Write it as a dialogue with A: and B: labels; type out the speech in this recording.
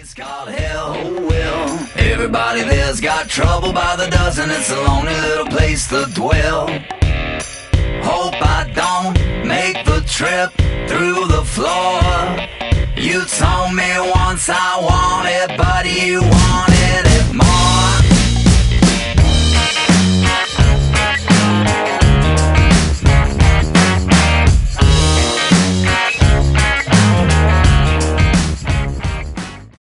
A: place called hell. Well, everybody there's got trouble by the dozen. It's a lonely little place to dwell. Hope I don't make the trip through the floor. You told me once I want it, but you want it.